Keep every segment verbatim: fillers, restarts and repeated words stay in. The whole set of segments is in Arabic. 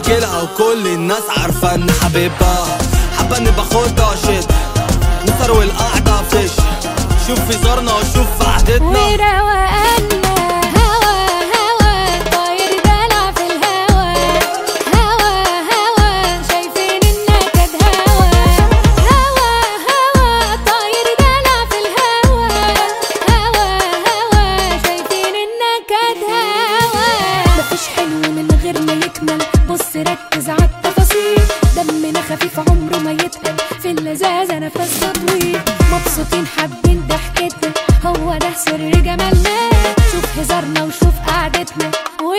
مشكلة وكل الناس عارفة ان حبيبها حابة اني باخدها شد نسر والقعدة فش شوف في زارنا وشوف في قعدتنا وروقنا هوا هوا طاير دلع في الهوا هوا هوا شايفين النكد هوا هوا هوا طاير دلع في الهوا هوا هوا شايفين النكد هوا مفيش حلو من غير ما يكمل بص ركز عالتفاصيل دمنا خفيف عمره ما يتقل في اللذاذة نفس طويل مبسوطين حابين ضحكتنا هو ده سر جمالنا شوف هزارنا وشوف قعدتنا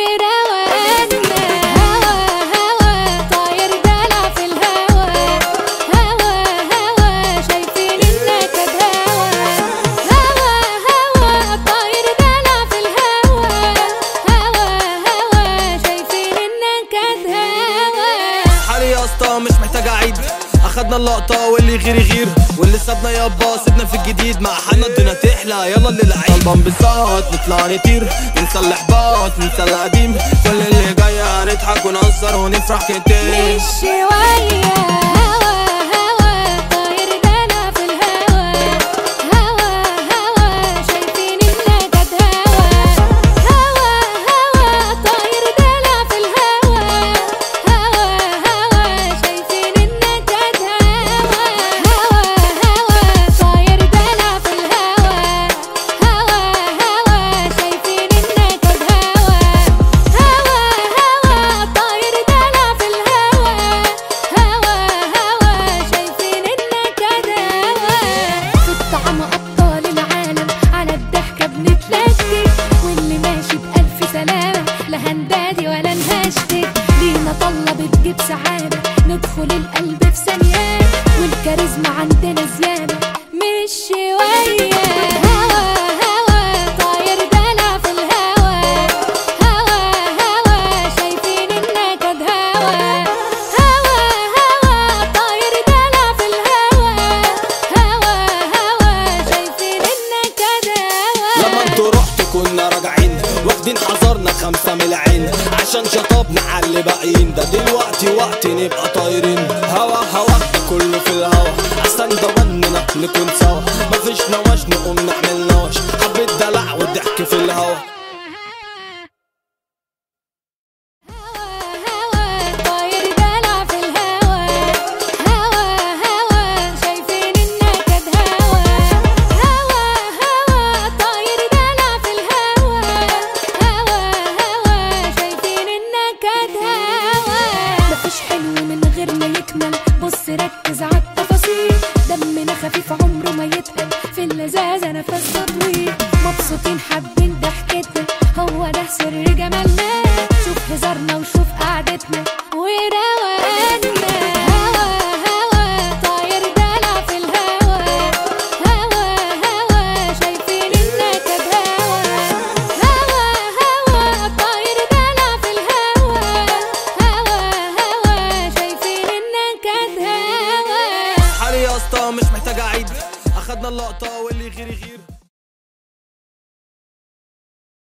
وروقنا هوا هوا طاير دلع في الهوا هوا هوا شايفين النكد هوا هوا هوا طاير دلع في الهوا هوا هوا شايفين النكد هوا حالي يا اسطى مش محتاج اعيد اخدنا اللقطة واللي غير يغير واللي سابنا يابا سيبنا في الجديد مع حنا الدنيا تحلى يلا اللي لعيب طالبان بالصوت نطلع نطير ننسى الاحباط ننسى القديم كل اللي جاي هنضحك ونهزر ونفرح كتير مش شوية هوا هوا طاير دلع في الهوا هوا هوا شايفين النكد هوا هوا هوا طاير دلع في الهوا هوا هوا شايفين النكد هوا هوا هوا طاير دلع في الهوا هوا هوا شايفين النكد هوا هوا هوا طاير دلع في الهوا هوا هوا شايفين النكد هوا في الطعم أبطال العالم على الضحكة بنتلكك واللي ماشي بألف سلامة لا هندادي ولا نهشتك لينا طلة بتجيب سعادة ندخل القلب في ثانية والكاريزما عندنا زيادة مش شوية هوا هوا طاير دلع في الهوا هوا هوا شايفين النكد هوا هوا هوا طاير دلع في الهوا هوا هوا شايفين النكد هوا لما انتوا رحتوا كنا راجعين واخدين حذرنا خمسة من العين عشان شطبنا على اللي باقيين ده دلوقتي وقت نبقى طايرين هوا هوا كله في الهوا احسن ضمننا نكون سوا مفيش نواش نقوم نعمل نواش حبة دلع والضحك في الهوا هوا طاير دلع في الهوا هوا هوا شايفين النكد هوا هوا هوا طاير دلع في الهوا هوا هوا شايفين النكد هوا مفيش حلو من غير ما يكمل بص ركز عالتفاصيل دمنا خفيف عمره ما يتقل في اللذاذة نفس طويل مبسوطين حابين ضحكتنا هو ده سر جمالنا شوف هزارنا وشوف قعدتنا وروقنا هوا هوا طاير دلع في الهوا هوا هوا شايفين النكد هوا هوا هوا طاير دلع في الهوا هوا هوا شايفين النكد هوا حالي يا اسطى مش محتاج اعيد اخدنا اللقطة واللي غير يغير